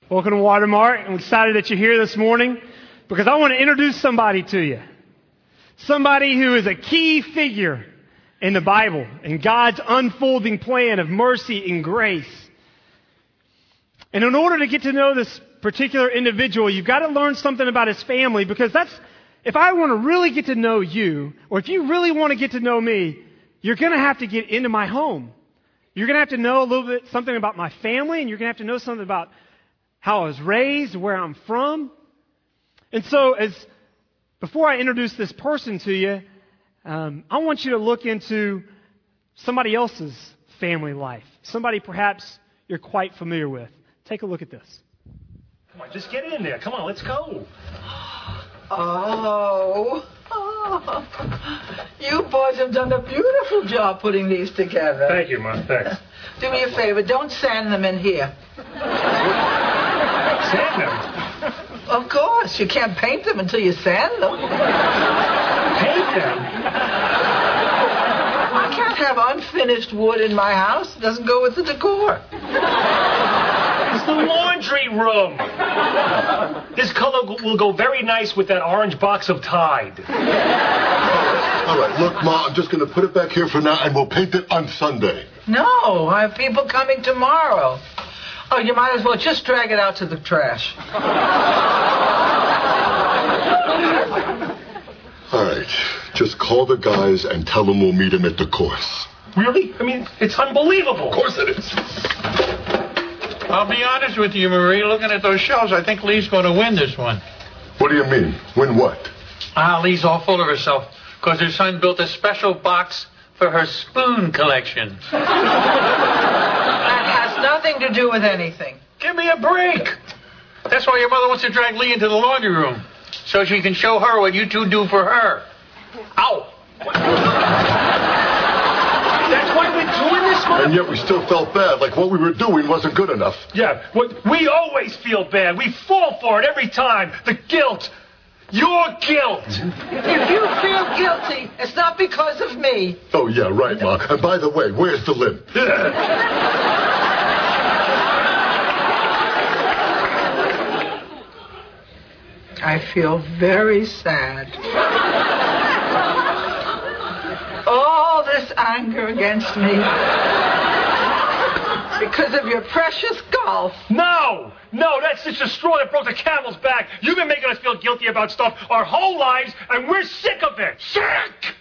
Welcome to Watermark. I'm excited that you're here this morning because I want to introduce somebody to you. Somebody who is a key figure in the Bible and God's unfolding plan of mercy and grace. And in order to get to know this particular individual, you've got to learn something about his family, because if I want to really get to know you, or if you really want to get to know me, you're going to have to get into my home. You're going to have to know a little bit something about my family, and you're going to have to know something about how I was raised, where I'm from. And so before I introduce this person to you, I want you to look into somebody else's family life. Somebody perhaps you're quite familiar with. Take a look at this. Come on, just get in there. Come on, let's go. Oh, you boys have done a beautiful job putting these together. Thank you, Mom. Thanks. Do me a favor, don't sand them in here. Sand them? Of course, you can't paint them until you sand them. Paint them? I can't have unfinished wood in my house. It doesn't go with the decor. It's the laundry room. This color will go very nice with that orange box of Tide. All right, look, Ma, I'm just going to put it back here for now, and we'll paint it on Sunday. No, I have people coming tomorrow. Oh, you might as well just drag it out to the trash. All right, just call the guys and tell them we'll meet them at the course. Really? I mean, it's unbelievable. Of course it is. I'll be honest with you, Marie. Looking at those shelves, I think Lee's going to win this one. What do you mean? Win what? Lee's all full of herself because her son built a special box for her spoon collection. That has nothing to do with anything. Give me a break. That's why your mother wants to drag Lee into the laundry room, so she can show her what you two do for her. Ow! That's why we're doing this, Mom? And yet we still felt bad, like what we were doing wasn't good enough. Yeah, we always feel bad. We fall for it every time. The guilt. Your guilt. If you feel guilty, it's not because of me. Oh, yeah, right, Ma. And by the way, where's the limp? I feel very sad. All this anger against me because of your precious golf. No, that's just a straw that broke the camel's back. You've been making us feel guilty about stuff our whole lives, and we're sick of it. Sick!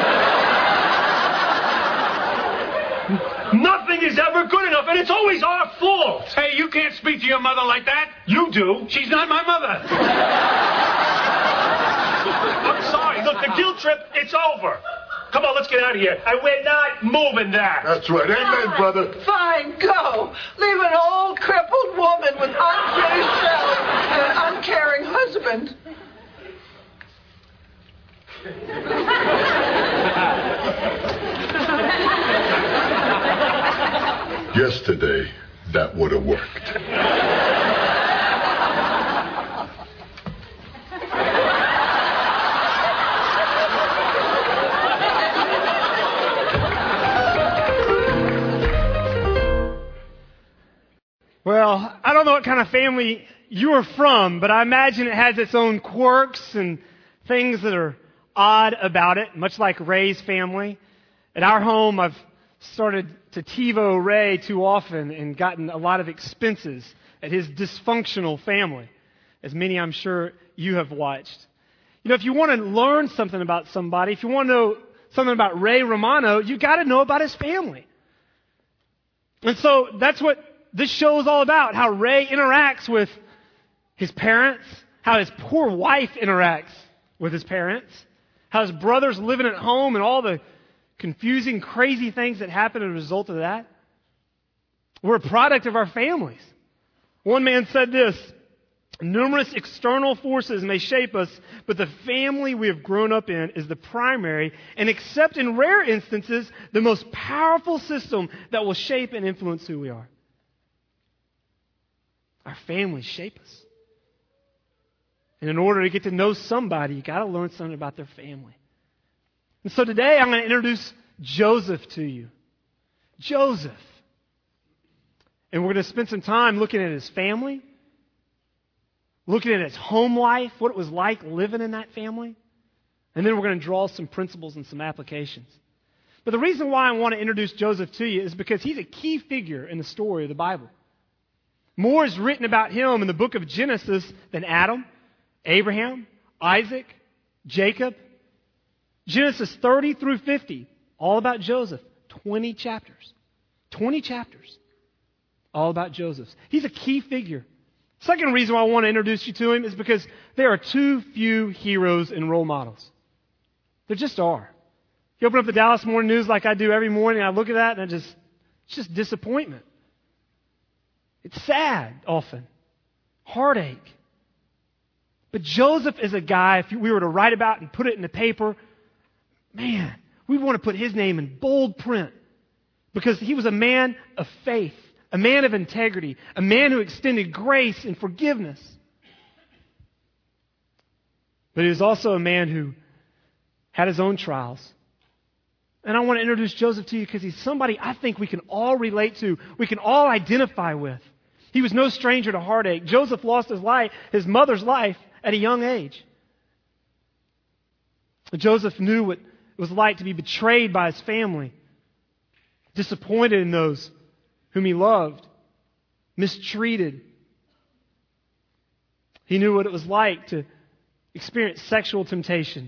Nothing is ever good enough, and it's always our fault. Hey, you can't speak to your mother like that. You do. She's not my mother. I'm sorry. Look, the guilt trip, it's over. Come on, let's get out of here. And we're not moving that. That's right. Amen, brother. Fine, go. Leave an old, crippled woman with unfinished shells and an uncaring husband. Yesterday, that would have worked. Well, I don't know what kind of family you are from, but I imagine it has its own quirks and things that are odd about it, much like Ray's family. At our home, I've started to TiVo Ray too often and gotten a lot of expenses at his dysfunctional family, as many I'm sure you have watched. You know, if you want to learn something about somebody, if you want to know something about Ray Romano, you got to know about his family. And so that's what this show is all about, how Ray interacts with his parents, how his poor wife interacts with his parents, how his brother's living at home and all the confusing, crazy things that happen as a result of that. We're a product of our families. One man said this: numerous external forces may shape us, but the family we have grown up in is the primary, and except in rare instances, the most powerful system that will shape and influence who we are. Our families shape us. And in order to get to know somebody, you got to learn something about their family. And so today I'm going to introduce Joseph to you. Joseph. And we're going to spend some time looking at his family, looking at his home life, what it was like living in that family. And then we're going to draw some principles and some applications. But the reason why I want to introduce Joseph to you is because he's a key figure in the story of the Bible. More is written about him in the book of Genesis than Adam, Abraham, Isaac, Jacob. Genesis 30 through 50, all about Joseph. 20 chapters. 20 chapters. All about Joseph. He's a key figure. Second reason why I want to introduce you to him is because there are too few heroes and role models. There just are. You open up the Dallas Morning News like I do every morning, I look at that and it's just disappointment. It's sad often. Heartache. But Joseph is a guy, if we were to write about and put it in the paper, man, we want to put his name in bold print because he was a man of faith, a man of integrity, a man who extended grace and forgiveness. But he was also a man who had his own trials. And I want to introduce Joseph to you because he's somebody I think we can all relate to, we can all identify with. He was no stranger to heartache. Joseph lost his mother's life at a young age. Joseph knew what it was like to be betrayed by his family, disappointed in those whom he loved, mistreated. He knew what it was like to experience sexual temptation.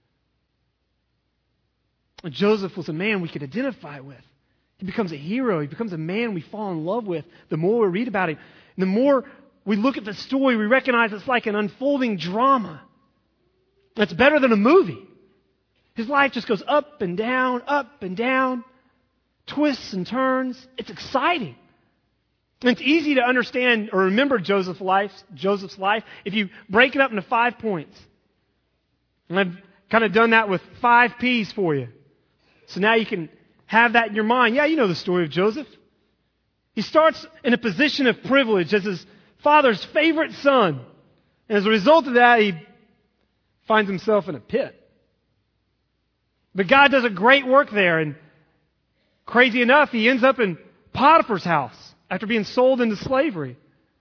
Joseph was a man we could identify with. He becomes a hero. He becomes a man we fall in love with the more we read about him. And the more we look at the story, we recognize it's like an unfolding drama. That's better than a movie. His life just goes up and down, twists and turns. It's exciting. And it's easy to understand or remember Joseph's life if you break it up into 5 points. And I've kind of done that with 5 P's for you. So now you can have that in your mind. Yeah, you know the story of Joseph. He starts in a position of privilege as his father's favorite son. And as a result of that, he finds himself in a pit. But God does a great work there. And crazy enough, he ends up in Potiphar's house after being sold into slavery.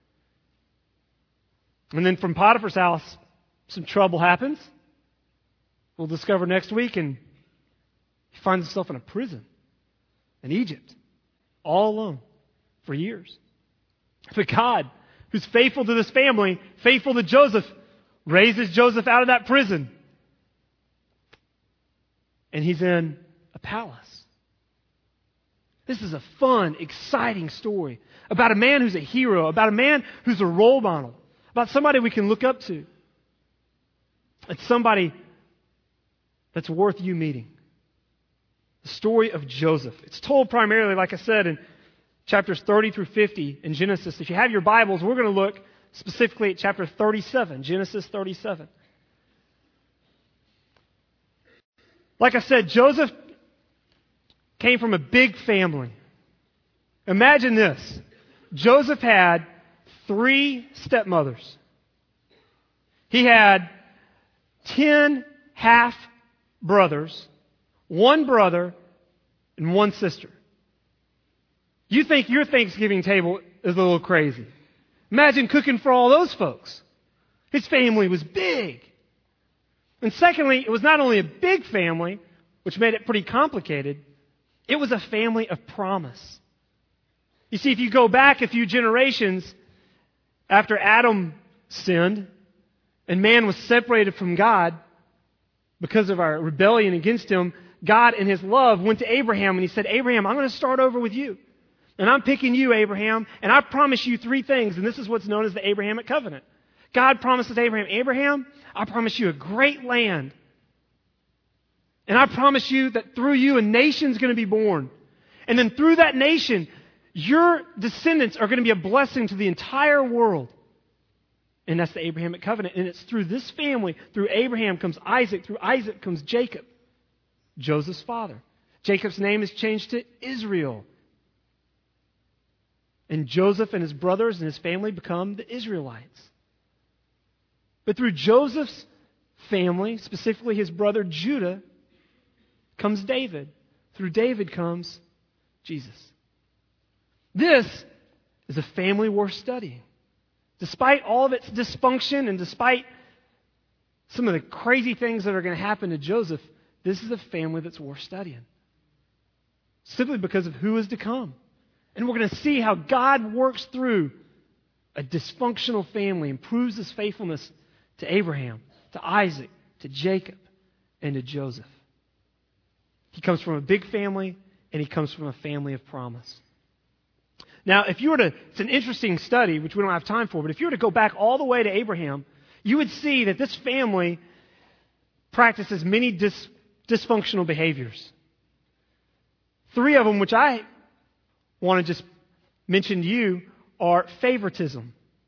And then from Potiphar's house, some trouble happens. We'll discover next week, and he finds himself in a prison in Egypt, all alone for years. But God, who's faithful to this family, faithful to Joseph, raises Joseph out of that prison. And he's in a palace. This is a fun, exciting story about a man who's a hero, about a man who's a role model, about somebody we can look up to. It's somebody that's worth you meeting. The story of Joseph. It's told primarily, like I said, in chapters 30 through 50 in Genesis. If you have your Bibles, we're going to look specifically at chapter 37, Genesis 37. Like I said, Joseph came from a big family. Imagine this. Joseph had 3 stepmothers. He had 10 half-brothers, 1 brother, and 1 sister. You think your Thanksgiving table is a little crazy. Imagine cooking for all those folks. His family was big. And secondly, it was not only a big family, which made it pretty complicated, it was a family of promise. You see, if you go back a few generations after Adam sinned and man was separated from God because of our rebellion against Him, God in His love went to Abraham and He said, Abraham, I'm going to start over with you. And I'm picking you, Abraham, and I promise you 3 things, and this is what's known as the Abrahamic covenant. God promises Abraham, Abraham, I promise you a great land. And I promise you that through you a nation's going to be born. And then through that nation, your descendants are going to be a blessing to the entire world. And that's the Abrahamic covenant. And it's through this family, through Abraham comes Isaac, through Isaac comes Jacob, Joseph's father. Jacob's name is changed to Israel. And Joseph and his brothers and his family become the Israelites. But through Joseph's family, specifically his brother Judah, comes David. Through David comes Jesus. This is a family worth studying. Despite all of its dysfunction and despite some of the crazy things that are going to happen to Joseph, this is a family that's worth studying. Simply because of who is to come. And we're going to see how God works through a dysfunctional family and proves His faithfulness to Abraham, to Isaac, to Jacob, and to Joseph. He comes from a big family, and he comes from a family of promise. Now, if you were to, it's an interesting study, which we don't have time for, but if you were to go back all the way to Abraham, you would see that this family practices many dysfunctional behaviors. 3 of them, which I want to just mention to you, are favoritism,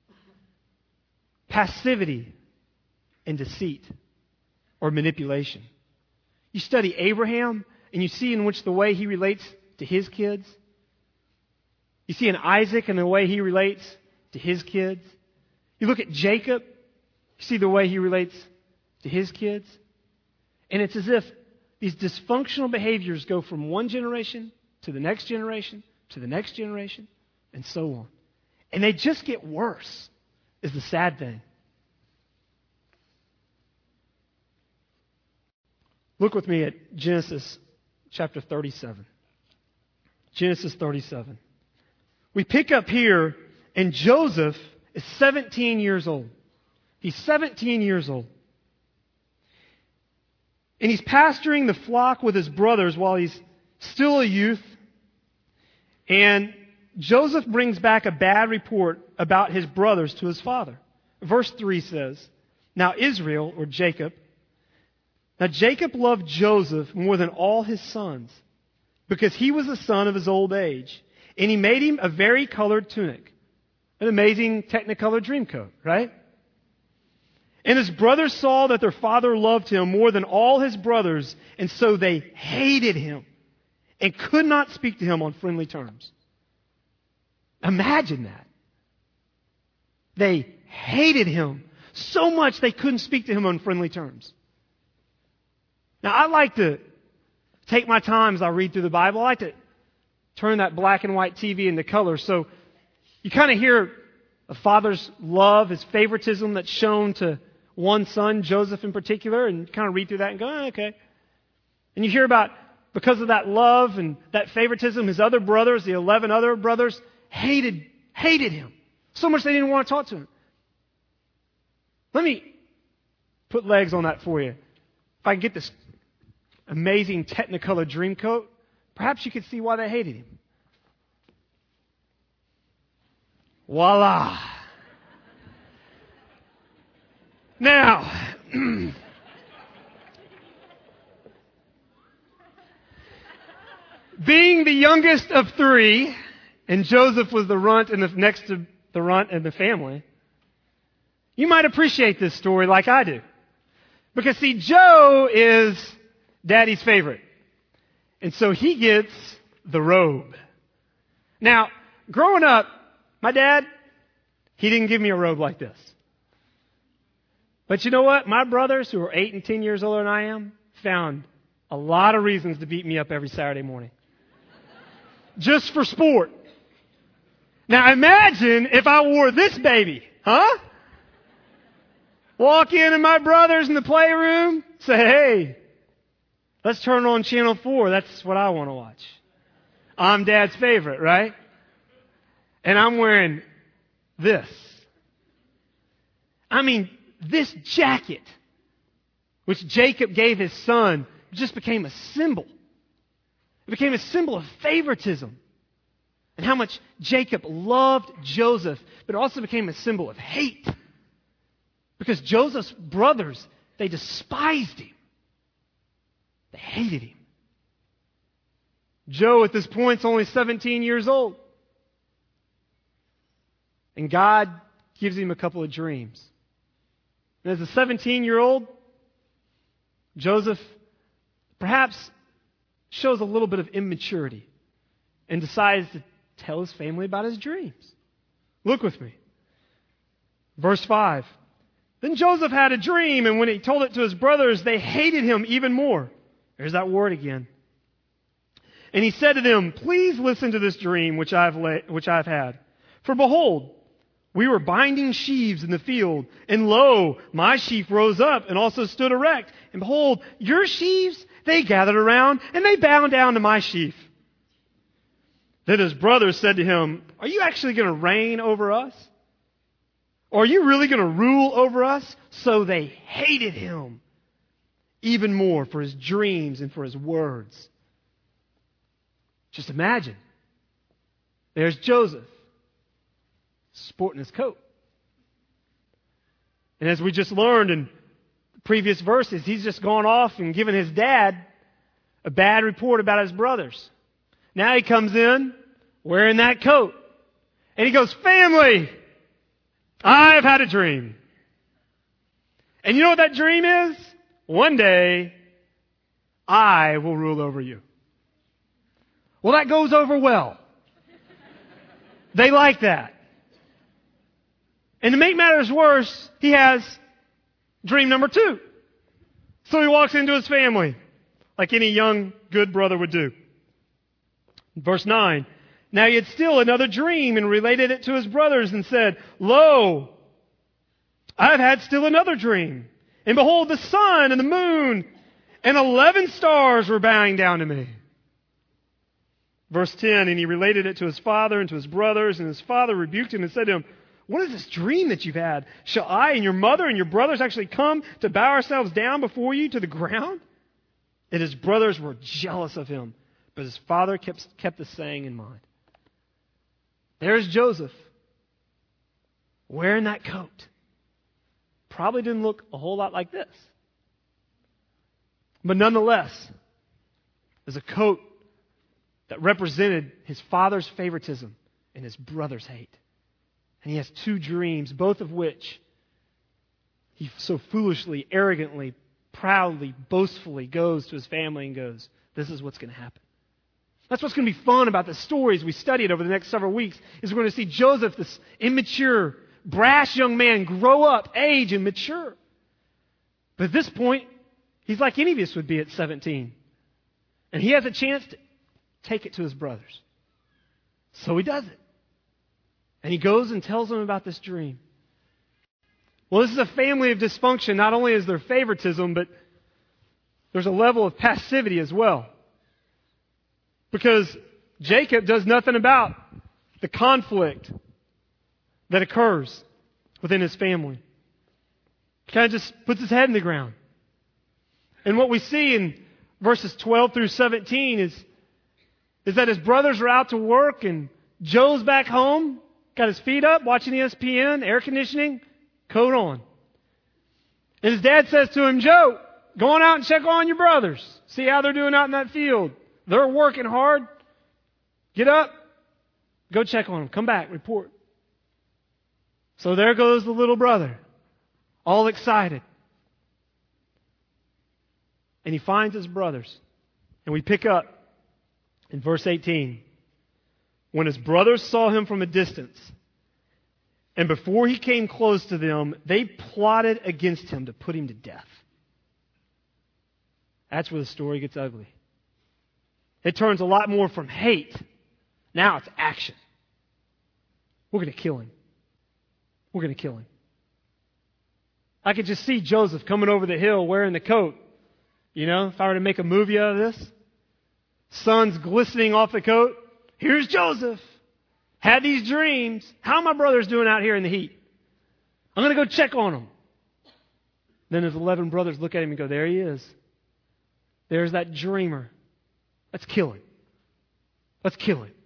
passivity, and deceit or manipulation. You study Abraham, and you see in which the way he relates to his kids. You see in Isaac and the way he relates to his kids. You look at Jacob, you see the way he relates to his kids. And it's as if these dysfunctional behaviors go from one generation to the next generation to the next generation and so on. And they just get worse, is the sad thing. Look with me at Genesis chapter 37. Genesis 37. We pick up here, and Joseph is 17 years old. He's 17 years old. And he's pasturing the flock with his brothers while he's still a youth. And Joseph brings back a bad report about his brothers to his father. Verse 3 says, Now Jacob loved Joseph more than all his sons, because he was the son of his old age. And he made him a vari-colored tunic. An amazing Technicolor Dreamcoat, right? And his brothers saw that their father loved him more than all his brothers, and so they hated him and could not speak to him on friendly terms. Imagine that. They hated him so much they couldn't speak to him on friendly terms. Now, I like to take my time as I read through the Bible. I like to turn that black and white TV into color. So you kind of hear a father's love, his favoritism that's shown to one son, Joseph in particular, and kind of read through that and go, oh, okay. And you hear about, because of that love and that favoritism, his other brothers, the 11 other brothers, hated him. So much they didn't want to talk to him. Let me put legs on that for you. If I can get this amazing Technicolor Dreamcoat, perhaps you could see why they hated him. Voila. Now, being the youngest of 3, and Joseph was the runt and next to the runt in the family, you might appreciate this story like I do. Because see, Joe is Daddy's favorite. And so he gets the robe. Now, growing up, my dad, he didn't give me a robe like this. But you know what? My brothers, who are 8 and 10 years older than I am, found a lot of reasons to beat me up every Saturday morning. Just for sport. Now imagine if I wore this baby, huh? Walk in and my brothers in the playroom, say, hey, let's turn on channel 4. That's what I want to watch. I'm Dad's favorite, right? And I'm wearing this. I mean, this jacket, which Jacob gave his son, just became a symbol. It became a symbol of favoritism. And how much Jacob loved Joseph, but it also became a symbol of hate. Because Joseph's brothers, they despised him. They hated him. Joe, at this point, is only 17 years old. And God gives him a couple of dreams. And as a 17-year-old, Joseph perhaps shows a little bit of immaturity and decides to tell his family about his dreams. Look with me. Verse 5. Then Joseph had a dream, and when he told it to his brothers, they hated him even more. There's that word again. And he said to them, please listen to this dream which I've had. For behold, we were binding sheaves in the field, and lo, my sheaf rose up and also stood erect. And behold, your sheaves, they gathered around, and they bowed down to my sheaf. Then his brothers said to him, are you actually going to reign over us? Or are you really going to rule over us? So they hated him even more for his dreams and for his words. Just imagine. There's Joseph, sporting his coat. And as we just learned in previous verses, he's just gone off and given his dad a bad report about his brothers. Now he comes in wearing that coat. And he goes, family, I've had a dream. And you know what that dream is? One day, I will rule over you. Well, that goes over well. They like that. And to make matters worse, he has dream number 2. So he walks into his family, like any young, good brother would do. Verse 9, now he had still another dream and related it to his brothers and said, lo, I have had still another dream. And behold, the sun and the moon and 11 stars were bowing down to me. Verse 10, and he related it to his father and to his brothers, and his father rebuked him and said to him, what is this dream that you've had? Shall I and your mother and your brothers actually come to bow ourselves down before you to the ground? And his brothers were jealous of him, but his father kept the saying in mind. There's Joseph, wearing that coat. Probably didn't look a whole lot like this. But nonetheless, there's a coat that represented his father's favoritism and his brother's hate. And he has 2 dreams, both of which he so foolishly, arrogantly, proudly, boastfully goes to his family and goes, this is what's going to happen. That's what's going to be fun about the stories we studied over the next several weeks, is we're going to see Joseph, this immature, brash young man, grow up, age, and mature. But at this point, he's like any of us would be at 17. And he has a chance to take it to his brothers. So he does it. And he goes and tells them about this dream. Well, this is a family of dysfunction. Not only is there favoritism, but there's a level of passivity as well. Because Jacob does nothing about the conflict that occurs within his family. He kind of just puts his head in the ground. And what we see in verses 12 through 17 is that his brothers are out to work and Joe's back home, got his feet up, watching ESPN, air conditioning, coat on. And his dad says to him, Joe, go on out and check on your brothers. See how they're doing out in that field. They're working hard. Get up. Go check on them. Come back. Report. So there goes the little brother, all excited. And he finds his brothers. And we pick up in verse 18. When his brothers saw him from a distance, and before he came close to them, they plotted against him to put him to death. That's where the story gets ugly. It turns a lot more from hate. Now it's action. We're going to kill him. We're going to kill him. I could just see Joseph coming over the hill wearing the coat. You know, if I were to make a movie out of this. Sun's glistening off the coat. Here's Joseph. Had these dreams. How are my brothers doing out here in the heat? I'm going to go check on them. Then his 11 brothers look at him and go, there he is. There's that dreamer. Let's kill him. Let's kill him.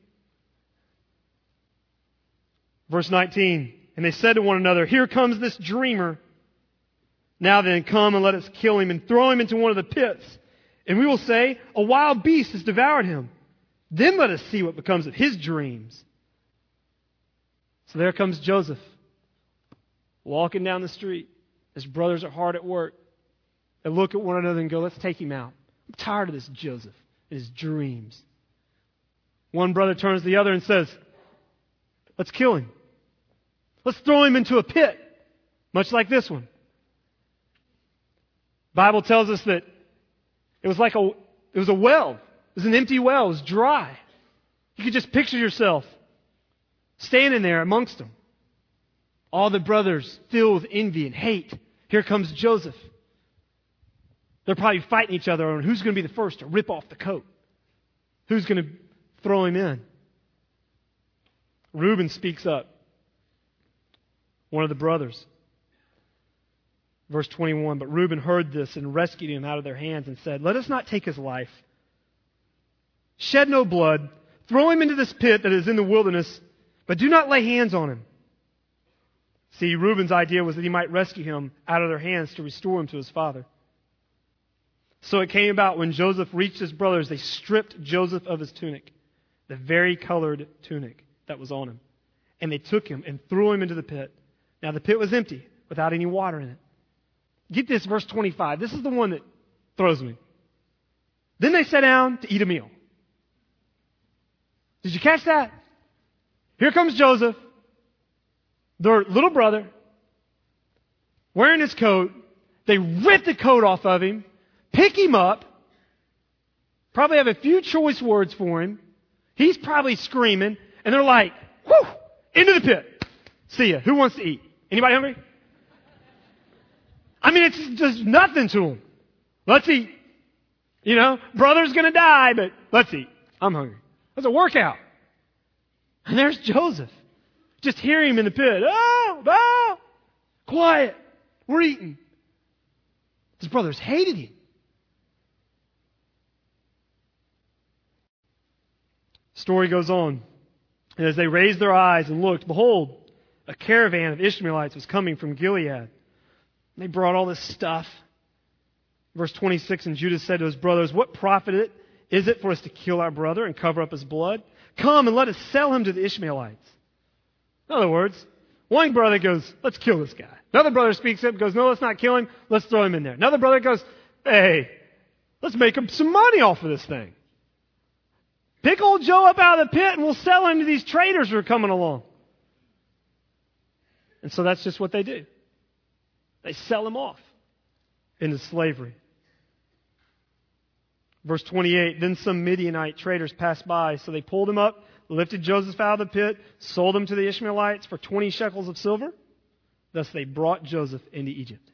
Verse 19. And they said to one another, here comes this dreamer. Now then, come and let us kill him and throw him into one of the pits. And we will say, a wild beast has devoured him. Then let us see what becomes of his dreams. So there comes Joseph, walking down the street. His brothers are hard at work. They look at one another and go, let's take him out. I'm tired of this Joseph and his dreams. One brother turns to the other and says, let's kill him. Let's throw him into a pit, much like this one. The Bible tells us that it was a well. It was an empty well. It was dry. You could just picture yourself standing there amongst them. All the brothers filled with envy and hate. Here comes Joseph. They're probably fighting each other on who's going to be the first to rip off the coat. Who's going to throw him in? Reuben speaks up. One of the brothers. Verse 21, but Reuben heard this and rescued him out of their hands and said, let us not take his life. Shed no blood. Throw him into this pit that is in the wilderness, but do not lay hands on him. See, Reuben's idea was that he might rescue him out of their hands to restore him to his father. So it came about when Joseph reached his brothers, they stripped Joseph of his tunic, the vari-colored tunic that was on him. And they took him and threw him into the pit. Now the pit was empty, without any water in it. Get this, verse 25. This is the one that throws me. Then they sat down to eat a meal. Did you catch that? Here comes Joseph, their little brother, wearing his coat. They rip the coat off of him, pick him up, probably have a few choice words for him. He's probably screaming, and they're like, whew, into the pit. See ya. Who wants to eat? Anybody hungry? I mean, it's just nothing to them. Let's eat. You know, brother's going to die, but let's eat. I'm hungry. That's a workout. And there's Joseph. Just hear him in the pit. Oh, quiet. We're eating. His brothers hated him. Story goes on. And as they raised their eyes and looked, behold, a caravan of Ishmaelites was coming from Gilead. They brought all this stuff. Verse 26, and Judah said to his brothers, what profit is it for us to kill our brother and cover up his blood? Come and let us sell him to the Ishmaelites. In other words, one brother goes, let's kill this guy. Another brother speaks up and goes, no, let's not kill him. Let's throw him in there. Another brother goes, hey, let's make him some money off of this thing. Pick old Joe up out of the pit and we'll sell him to these traders who are coming along. And so that's just what they do. They sell him off into slavery. Verse 28, then some Midianite traders passed by, so they pulled him up, lifted Joseph out of the pit, sold him to the Ishmaelites for 20 shekels of silver. Thus they brought Joseph into Egypt.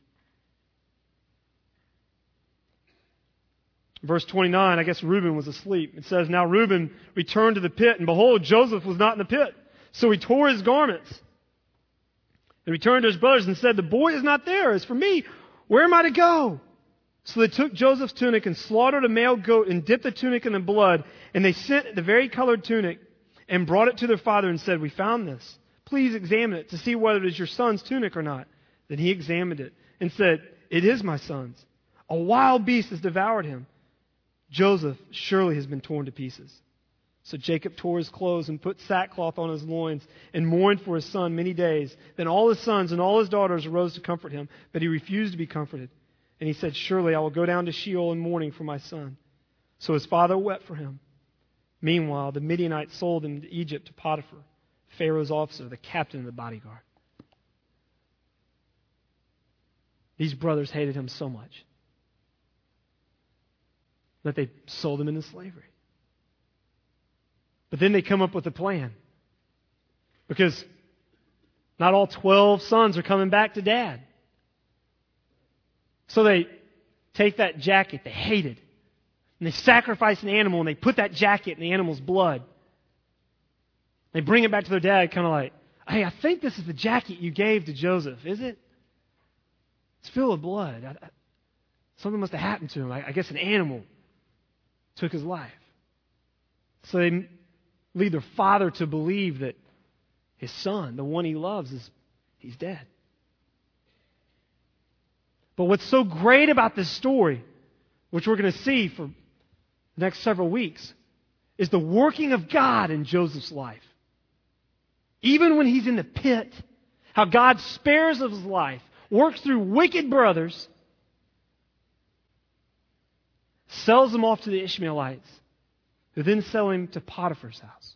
Verse 29, I guess Reuben was asleep. It says, now Reuben returned to the pit, and behold, Joseph was not in the pit. So he tore his garments and returned to his brothers and said, the boy is not there. As for me, where am I to go? So they took Joseph's tunic and slaughtered a male goat and dipped the tunic in the blood. And they sent the vari-colored tunic and brought it to their father and said, we found this. Please examine it to see whether it is your son's tunic or not. Then he examined it and said, it is my son's. A wild beast has devoured him. Joseph surely has been torn to pieces. So Jacob tore his clothes and put sackcloth on his loins and mourned for his son many days. Then all his sons and all his daughters arose to comfort him, but he refused to be comforted. And he said, surely I will go down to Sheol in mourning for my son. So his father wept for him. Meanwhile, the Midianites sold him to Egypt to Potiphar, Pharaoh's officer, the captain of the bodyguard. These brothers hated him so much that they sold him into slavery. But then they come up with a plan. Because not all 12 sons are coming back to dad. So they take that jacket they hated, and they sacrifice an animal, and they put that jacket in the animal's blood. They bring it back to their dad, kind of like, hey, I think this is the jacket you gave to Joseph, is it? It's filled with blood. Something must have happened to him. I guess an animal took his life. So they lead their father to believe that his son, the one he loves, he's dead. But what's so great about this story, which we're going to see for the next several weeks, is the working of God in Joseph's life. Even when he's in the pit, how God spares of his life, works through wicked brothers, sells him off to the Ishmaelites, who then sell him to Potiphar's house.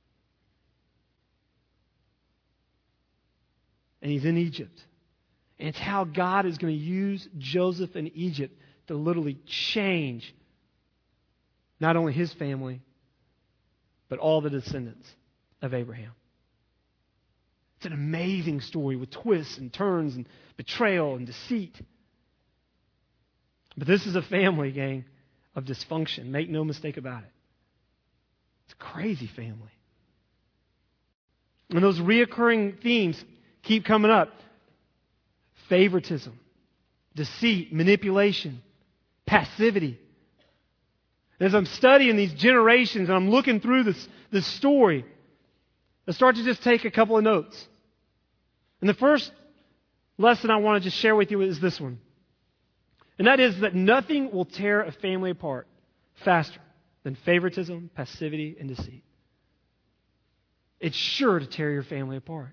And he's in Egypt. And it's how God is going to use Joseph in Egypt to literally change not only his family, but all the descendants of Abraham. It's an amazing story with twists and turns and betrayal and deceit. But this is a family, gang, of dysfunction. Make no mistake about it. It's a crazy family. And those reoccurring themes keep coming up. Favoritism, deceit, manipulation, passivity. As I'm studying these generations and I'm looking through this story, I start to just take a couple of notes. And the first lesson I want to just share with you is this one. And that is that nothing will tear a family apart faster than favoritism, passivity, and deceit. It's sure to tear your family apart.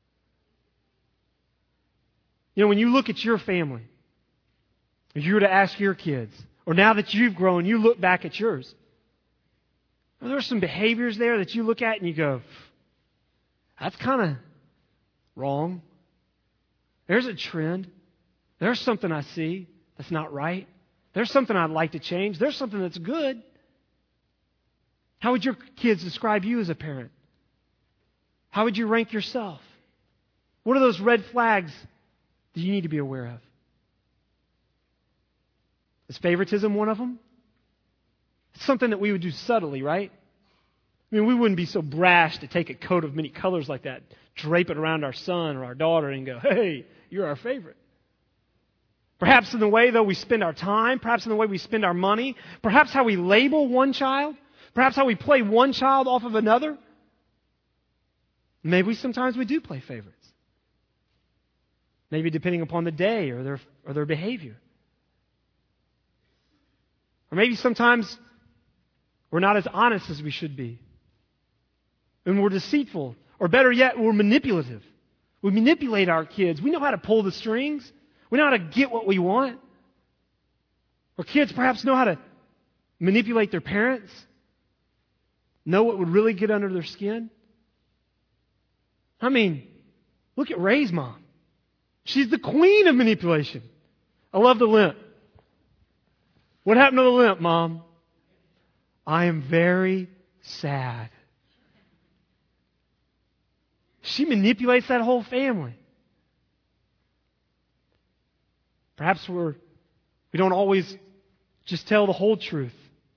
You know, when you look at your family, if you were to ask your kids, or now that you've grown, you look back at yours, are there some behaviors there that you look at and you go, that's kind of wrong. There's a trend. There's something I see that's not right. There's something I'd like to change. There's something that's good. How would your kids describe you as a parent? How would you rank yourself? What are those red flags that you need to be aware of? Is favoritism one of them? It's something that we would do subtly, right? I mean, we wouldn't be so brash to take a coat of many colors like that, drape it around our son or our daughter and go, hey, you're our favorite. Perhaps in the way, though, we spend our time, perhaps in the way we spend our money, perhaps how we label one child, perhaps how we play one child off of another. Maybe sometimes we do play favorites. Maybe depending upon the day or their behavior. Or maybe sometimes we're not as honest as we should be. And we're deceitful. Or better yet, we're manipulative. We manipulate our kids. We know how to pull the strings. We know how to get what we want. Or kids perhaps know how to manipulate their parents. Know what would really get under their skin. I mean, look at Ray's mom. She's the queen of manipulation. I love the limp. What happened to the limp, Mom? I am very sad. She manipulates that whole family. Perhaps we don't always just tell the whole truth.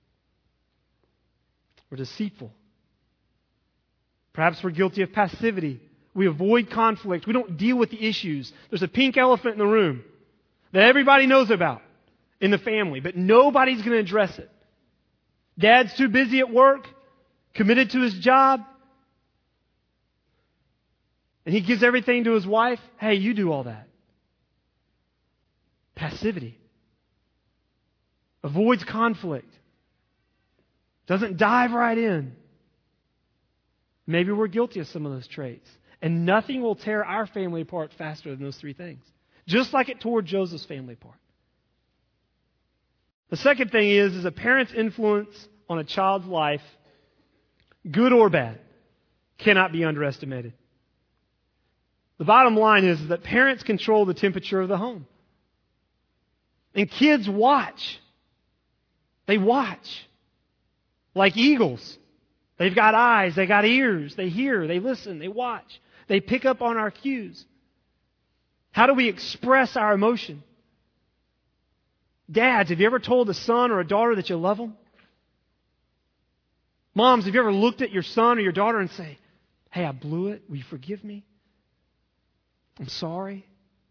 We're deceitful. Perhaps we're guilty of passivity. We avoid conflict. We don't deal with the issues. There's a pink elephant in the room that everybody knows about in the family, but nobody's going to address it. Dad's too busy at work, committed to his job, and he gives everything to his wife. Hey, you do all that. Passivity. Avoids conflict. Doesn't dive right in. Maybe we're guilty of some of those traits. And nothing will tear our family apart faster than those three things. Just like it tore Joseph's family apart. The second thing is a parent's influence on a child's life, good or bad, cannot be underestimated. The bottom line is that parents control the temperature of the home. And kids watch. They watch. Like eagles. They've got eyes, they got ears, they hear, they listen, they watch. They pick up on our cues. How do we express our emotion? Dads, have you ever told a son or a daughter that you love them? Moms, have you ever looked at your son or your daughter and say, hey, I blew it. Will you forgive me? I'm sorry.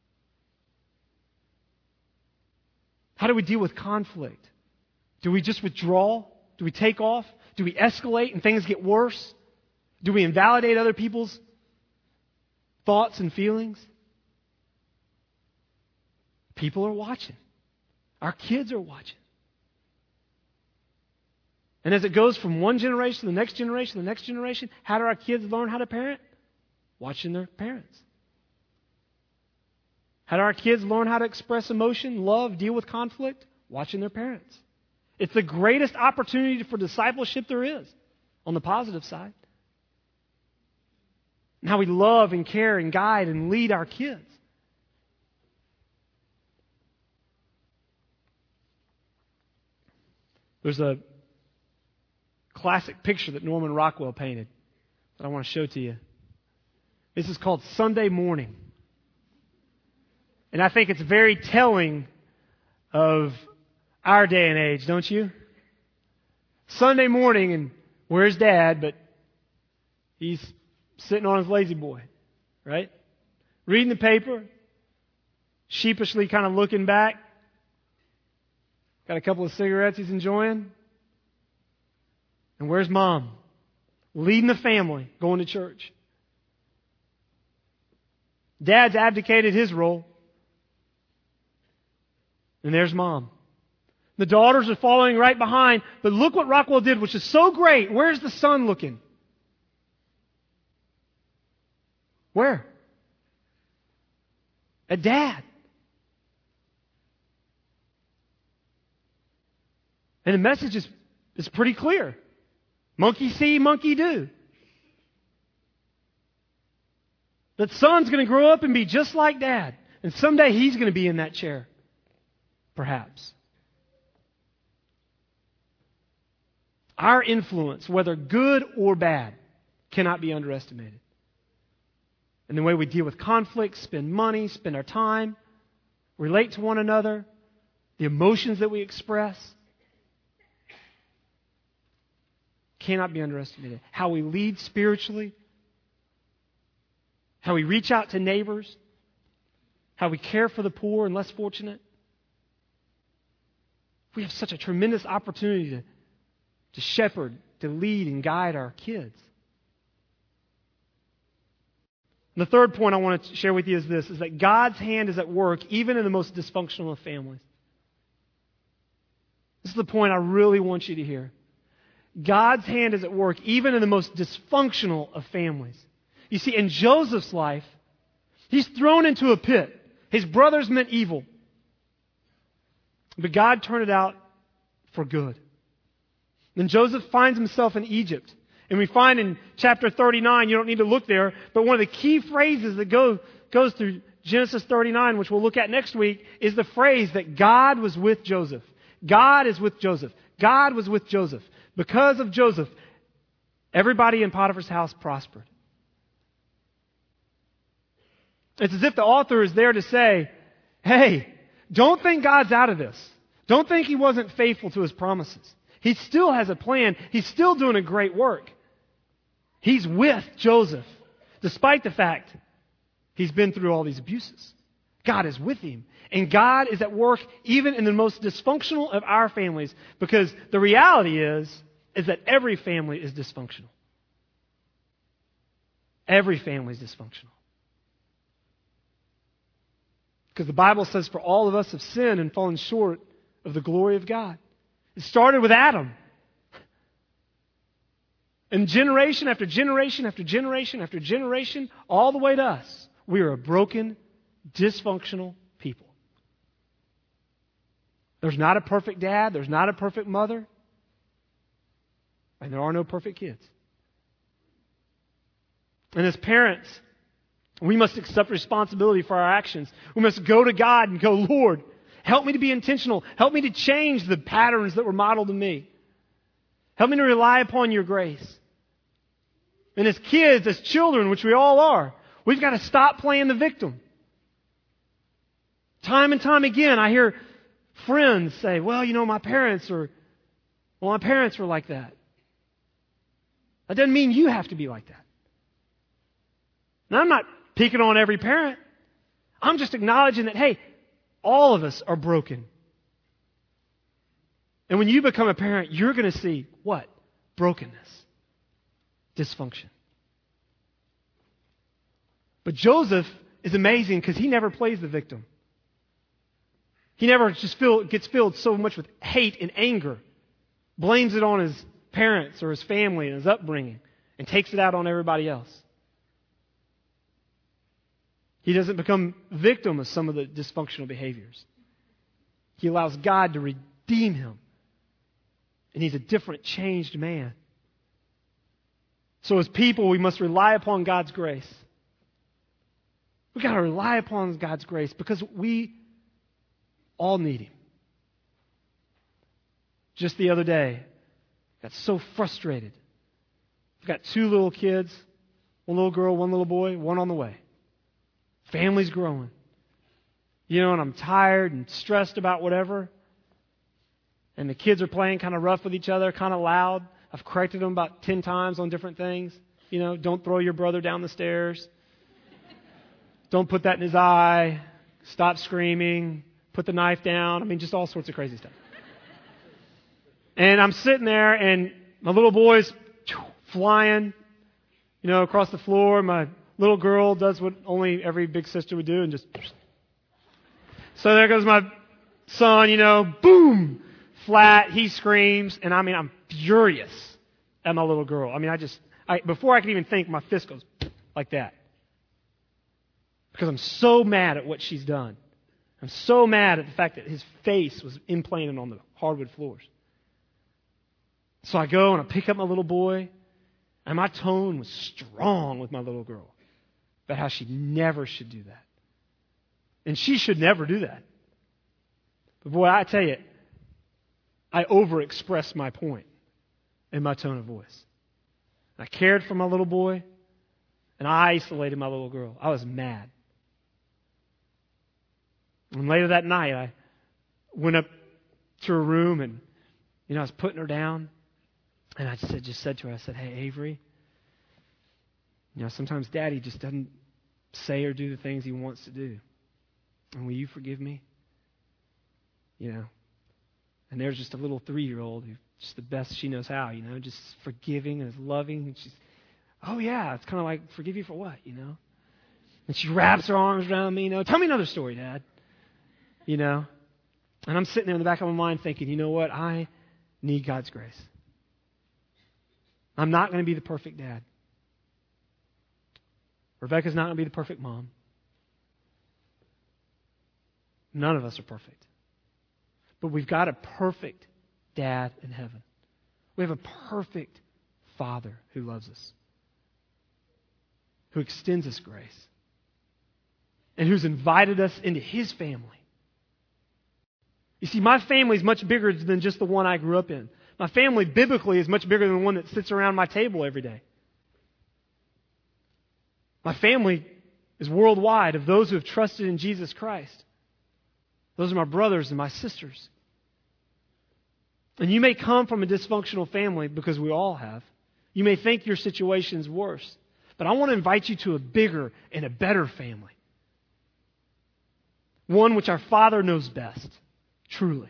How do we deal with conflict? Do we just withdraw? Do we take off? Do we escalate and things get worse? Do we invalidate other people's thoughts and feelings? People are watching. Our kids are watching. And as it goes from one generation to the next generation, the next generation, how do our kids learn how to parent? Watching their parents. How do our kids learn how to express emotion, love, deal with conflict? Watching their parents. It's the greatest opportunity for discipleship there is on the positive side. And how we love and care and guide and lead our kids. There's a classic picture that Norman Rockwell painted that I want to show to you. This is called Sunday morning. And I think it's very telling of our day and age, don't you? Sunday morning, and where's Dad? But he's sitting on his lazy boy, right? Reading the paper, sheepishly kind of looking back. Got a couple of cigarettes he's enjoying. And where's Mom? Leading the family, going to church. Dad's abdicated his role. And there's Mom. The daughters are following right behind. But look what Rockwell did, which is so great. Where's the son looking? Where? At Dad. And the message is pretty clear. Monkey see, monkey do. That son's going to grow up and be just like Dad. And someday he's going to be in that chair. Perhaps. Our influence, whether good or bad, cannot be underestimated. And the way we deal with conflict, spend money, spend our time, relate to one another, the emotions that we express, cannot be underestimated. How we lead spiritually, how we reach out to neighbors, how we care for the poor and less fortunate. We have such a tremendous opportunity to shepherd, to lead and guide our kids. And the third point I want to share with you is this, is that God's hand is at work even in the most dysfunctional of families. This is the point I really want you to hear. God's hand is at work even in the most dysfunctional of families. You see, in Joseph's life, he's thrown into a pit. His brothers meant evil. But God turned it out for good. Then Joseph finds himself in Egypt. And we find in chapter 39, you don't need to look there, but one of the key phrases that goes through Genesis 39, which we'll look at next week, is the phrase that God was with Joseph. God is with Joseph. God was with Joseph. Because of Joseph, everybody in Potiphar's house prospered. It's as if the author is there to say, hey, don't think God's out of this. Don't think He wasn't faithful to His promises. He still has a plan. He's still doing a great work. He's with Joseph, despite the fact he's been through all these abuses. God is with him. And God is at work even in the most dysfunctional of our families, because the reality is that every family is dysfunctional. Every family is dysfunctional. Because the Bible says for all of us have sinned and fallen short of the glory of God. It started with Adam. And generation after generation after generation after generation, all the way to us, we are a broken, dysfunctional people. There's not a perfect dad. There's not a perfect mother. And there are no perfect kids. And as parents, we must accept responsibility for our actions. We must go to God and go, Lord, help me to be intentional. Help me to change the patterns that were modeled to me. Help me to rely upon your grace. And as kids, as children, which we all are, we've got to stop playing the victim. Time and time again, I hear friends say, well, you know, my parents were like that. That doesn't mean you have to be like that. Now, I'm not picking on every parent. I'm just acknowledging that, hey, all of us are broken. And when you become a parent, you're going to see what? Brokenness. Dysfunction. But Joseph is amazing because he never plays the victim. He never just gets filled so much with hate and anger, blames it on his parents or his family and his upbringing, and takes it out on everybody else. He doesn't become victim of some of the dysfunctional behaviors. He allows God to redeem him. And he's a different, changed man. So as people, we must rely upon God's grace. We've got to rely upon God's grace because we all need Him. Just the other day, I got so frustrated. I've got two little kids. One little girl, one little boy, one on the way. Family's growing. You know, and I'm tired and stressed about whatever. And the kids are playing kind of rough with each other, kind of loud. I've corrected them about 10 times on different things. You know, don't throw your brother down the stairs. Don't put that in his eye. Stop screaming. Put the knife down. I mean, just all sorts of crazy stuff. And I'm sitting there, and my little boy's flying, you know, across the floor. My little girl does what only every big sister would do and just... So there goes my son, you know, boom, flat. He screams, and I mean, I'm furious at my little girl. I mean, before I can even think, my fist goes like that. Because I'm so mad at what she's done. I'm so mad at the fact that his face was implanted on the hardwood floors. So I go and I pick up my little boy, and my tone was strong with my little girl about how she never should do that. And she should never do that. But boy, I tell you, I overexpressed my point in my tone of voice. I cared for my little boy, and I isolated my little girl. I was mad. And later that night, I went up to her room, and you know, I was putting her down, and I just said to her, I said, "Hey, Avery, you know, sometimes Daddy just doesn't say or do the things he wants to do. And will you forgive me?" You know, and there's just a little 3-year-old who's just the best she knows how, you know, just forgiving and is loving. And she's, "Oh yeah," it's kind of like, "Forgive you for what?" You know? And she wraps her arms around me, you know, "Tell me another story, Dad." You know? And I'm sitting there in the back of my mind thinking, you know what? I need God's grace. I'm not going to be the perfect dad. Rebecca's not going to be the perfect mom. None of us are perfect. But we've got a perfect dad in heaven. We have a perfect Father who loves us, who extends us grace, and who's invited us into His family. You see, my family is much bigger than just the one I grew up in. My family, biblically, is much bigger than the one that sits around my table every day. My family is worldwide of those who have trusted in Jesus Christ. Those are my brothers and my sisters. And you may come from a dysfunctional family, because we all have. You may think your situation's worse. But I want to invite you to a bigger and a better family. One which our Father knows best, truly.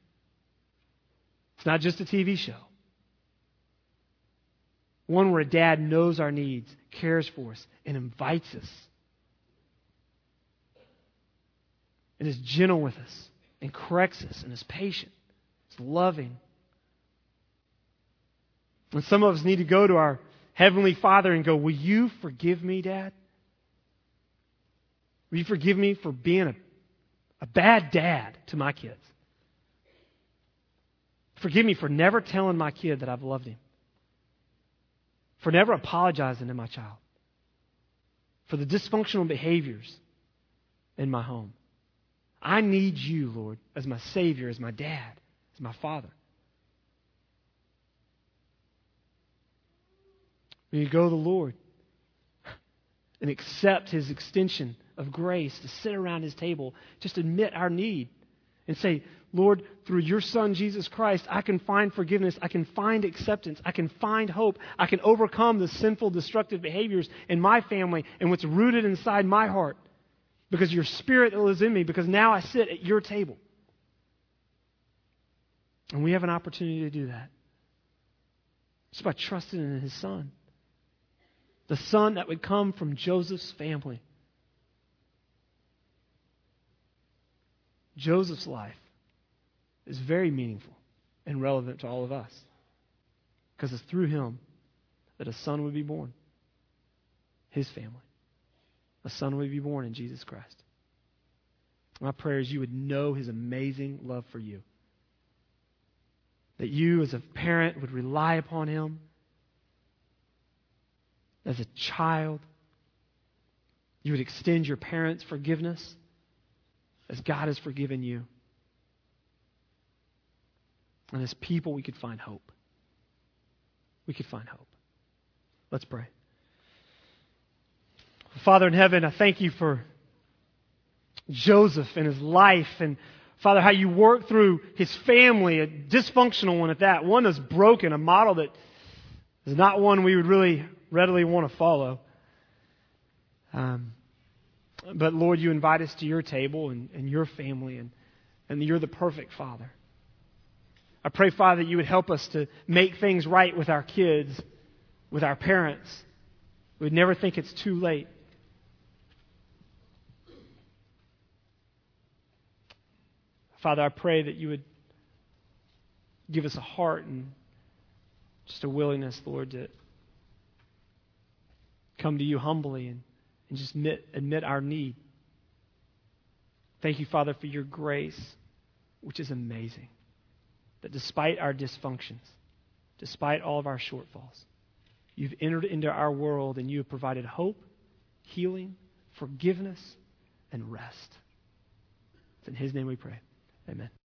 It's not just a TV show. One where a dad knows our needs, cares for us, and invites us. And is gentle with us, and corrects us, and is patient. Is loving. And some of us need to go to our Heavenly Father and go, "Will you forgive me, Dad? Will you forgive me for being a bad dad to my kids? Forgive me for never telling my kid that I've loved him. For never apologizing to my child. For the dysfunctional behaviors in my home. I need you, Lord, as my Savior, as my dad, as my Father." When you go to the Lord and accept His extension of grace to sit around His table, just admit our need and say, "Lord, through your Son, Jesus Christ, I can find forgiveness. I can find acceptance. I can find hope. I can overcome the sinful, destructive behaviors in my family and what's rooted inside my heart because your Spirit that lives in me, because now I sit at your table." And we have an opportunity to do that. Just by trusting in His Son. The Son that would come from Joseph's family. Joseph's life is very meaningful and relevant to all of us. Because it's through him that a son would be born. His family. A son would be born in Jesus Christ. My prayer is you would know His amazing love for you. That you as a parent would rely upon Him. As a child, you would extend your parents' forgiveness as God has forgiven you. And as people, we could find hope. We could find hope. Let's pray. Father in heaven, I thank you for Joseph and his life, and Father, how you work through his family, a dysfunctional one at that, one that's broken, a model that is not one we would really readily want to follow. But Lord, you invite us to your table and your family, and you're the perfect Father. I pray, Father, that you would help us to make things right with our kids, with our parents. We'd never think it's too late. Father, I pray that you would give us a heart and just a willingness, Lord, to come to you humbly and just admit our need. Thank you, Father, for your grace, which is amazing. That despite our dysfunctions, despite all of our shortfalls, you've entered into our world and you have provided hope, healing, forgiveness, and rest. It's in His name we pray. Amen.